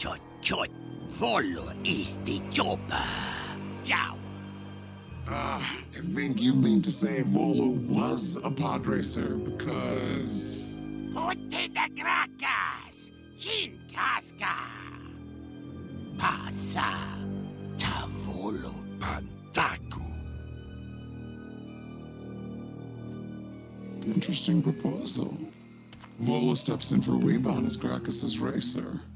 Chot chot, Volo isti chopa. Ciao. I think you mean to say Volo was a pod racer because... Putte da gracas, Chinkaska. Pasa, Tavolo Pantaku. Interesting proposal. Volo steps in for Weebon as Gracchus's racer.